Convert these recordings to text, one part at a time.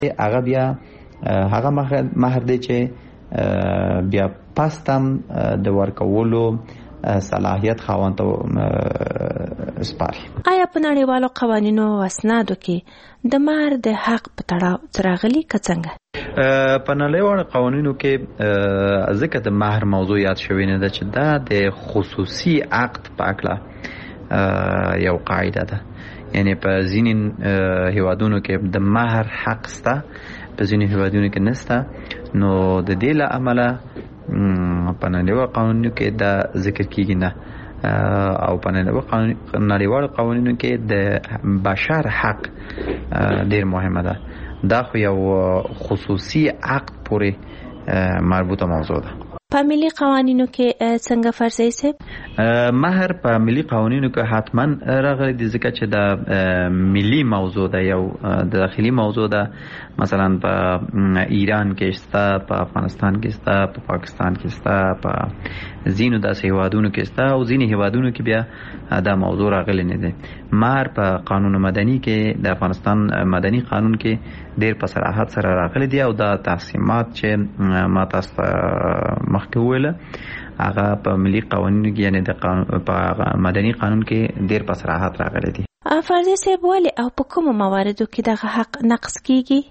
هغه بیا هغه مهر دی چې بیا پاستم د ورکولو صلاحیت خاوند ته سپاري. آیا په نړیوالو قوانینو او اسنادو کې د مهر د حق په تړاو راغلي که څنګه؟ په نړیوالو قوانینو کې ځکه د مهر موضوع یاد شوی نه ده چې دا د خصوصي عقد په اړه یو قاعده ده. یعنی په ځینې هیوادونو کې د مهر حق شته، په ځینې هیوادونو کې نشته. نو د دې له امله په نړیوالو قوانینو کې دا ذکر کیږي نه، او په نړیوالو قوانینو کې د بشر حق ډیر مهمه ده. دا خو یو خصوصي عقد پورې مربوطه موضوع ده. په ملي قوانینو کې څنګه فرضي صاحب؟ مهر په ملي قوانینو کې حتما راغلی دي، ځکه چې دا ملي موضوع ده، یو داخلي موضوع ده. مثلا په ایران کې شته، په افغانستان کې شته، په پاکستان کې شته، په ځینو داسې هیوادونو کې شته، او ځینې هیوادونو کې بیا دا موضوع راغلی نه دی. مهر په قانون مدني کې، د افغانستان مدني قانون کې ډیر په صراحت سره راغلی دی، او دا تقسیمات چې ما تاسو مخکې وویله هغه په ملي قوانینو کې، یعنی د په مدني قانون کې ډیر په صراحت راغلی دی. فرضي صاحب ولې او په کومو مواردو کې دغه حق نقض کیږي؟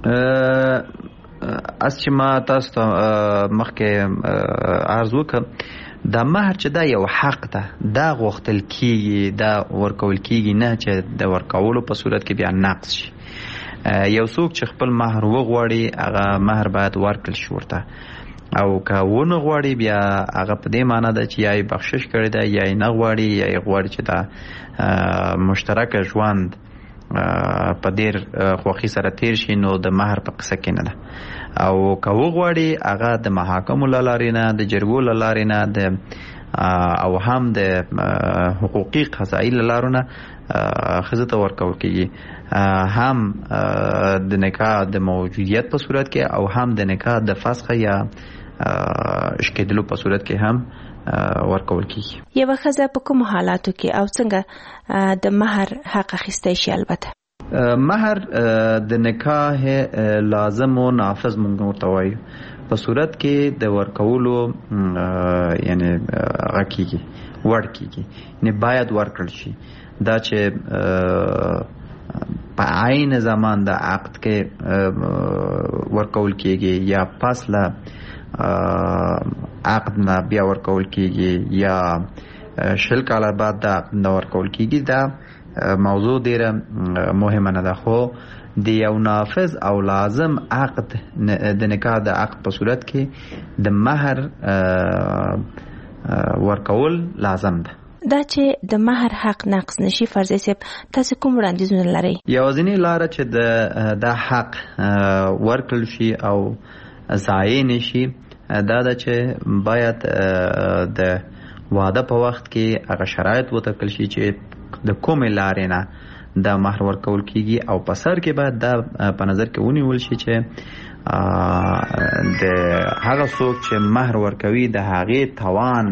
اس چې ما تاسو ته مخکې عرض وکړ، دا مهر چې دا یو حق ده، دا غوښتل کیږي، دا ورکول کیږي، نه چې د ورکولو په صورت کې بیا نقض شي. یو څوک چې خپل مهر وغواړي هغه مهر باید ورکړل شي ورته، او که ونه غواړي بیا هغه په دې معنی ده چې یا یې بخشش کړی ده، یا یې نه غواړي، یا یې غواړي چې دا مشترک ژوند په ډیر خوښي سره تیر شي، نو د مهر په قصه کې نه ده. او که وغواړي هغه د محاکمو له لارې نه، د جرګو له لارې نه، او هم د حقوقي قضایي له لارو نه ښځې ته ورکول کېږي، هم د نکاح د موجودیت په صورت کې، او هم د نکاح د فسخ یا اشکېدلو په صورت کې هم ورکول کېږي. یوه ښځه په کومو حالاتو کې او څنګه د مهر حق اخیستی شي؟ البته مهر د نکاح لازم او نافذ مونږ ورته وایو، په صورت کې د ورکولو یعنی غکیږي، ور کیږي، یعنی باید ورکړل شي. دا چې په عین زمان د عقد کې ورکول کیږي، یا پس له عقد نه بیا ورکول کیږي، یا 20 کاله بعد د عقد نه ورکول کیږي، دا موضوع ډیره مهمه نه ده. خو د یو نافذ او لازم عقد د نکاح د عقد په صورت کې د مهر ورکول لازم ده. دا چې د مهر حق نقض نشي، فرضي صاحب تاسو کوم وړاندیزونه لرئ؟ یوازینی لاره چې د حق ورکړل شي او ضایع نشي دا ده چې باید د واده په وخت کې هغه شرایط وټاکل شي چې د کومې لارې نه دا مهر ورکول کیږي، او په سر کې باید دا په نظر کې ونیول شي چې د هغه څوک چې مهر ورکوي د هغې توان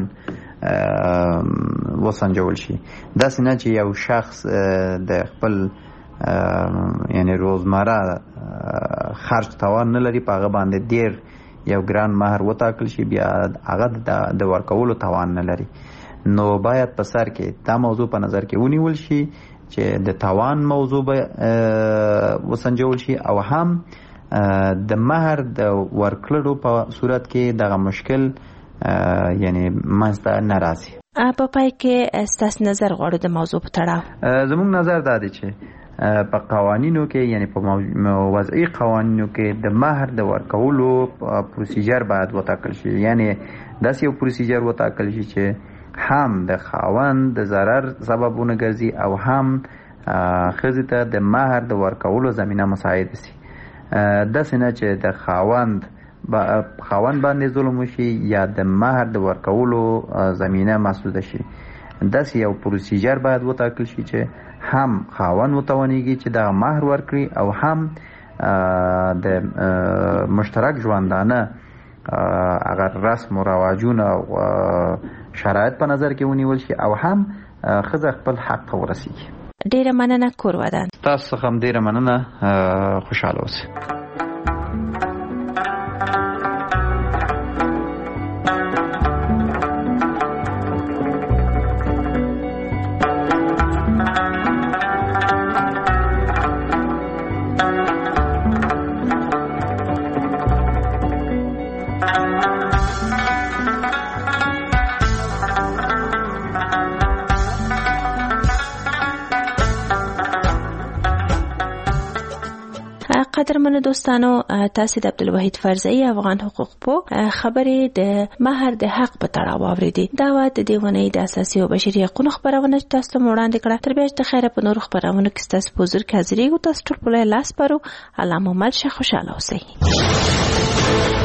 وسنجول شي. داسې نه چې یو شخص د خپل یعنی روزمره خرج توان نه لري، په هغه باندې ډیر یو ګران مهر وټاکل شي، بیا هغه د ورکولو توان نه لري. نو باید په سر کې دا موضوع په نظر کې ونیول شي چې د توان موضوع به وسنجول شي، او هم د مهر د ورکړلو په صورت کې دغه مشکل یعنی منځته نه راځي. په پای کې ستاسو نظر غواړو د موضوع په تړاو. زموږ نظر دا دی چې په قوانینو کې، یعنی په وضعي قوانینو کې د مهر د ورکولو پروسیجر باید وټاکل شي. یعنی داسې یو پروسیجر وټاکل شي چې هم د خاوند د ضرر سببونه ګرځي، او هم ښځې ته د مهر د ورکولو زمینه مساعد شي. داسې نه چې د خاوند باندې ظلم وشي یا د مهر د ورکولو زمینه مسدوده شي. داسې یو پروسیجر باید وټاکل شي چې هم خاوند وتوانیږي چې دا مهر ورکړي، او هم د مشترک ژوندانه اگر رسم و رواجونه او شرایط په نظر کې ونیول شي، او هم ښځه خپل حق ته ورسیږي. ډیره مننه کور ودان. تاسو څخه هم ډیره مننه. خوشاله اوسئ. قدرمنو دوستانو، تاسو د عبدالوحید فرزئی افغان حقوق په خبرې د مهر د حق په تړاو اوریدي. دا و د دیونې د اساسي او بشري حقوقو خبرونه تاسو ته وړاندې کړه. تر بیا د خیره په نور خبرونو کې تاسو په حضور کې حاضرې او تاسو ټول په لاس پرو. علامه مل شه. خوشاله اوسئ.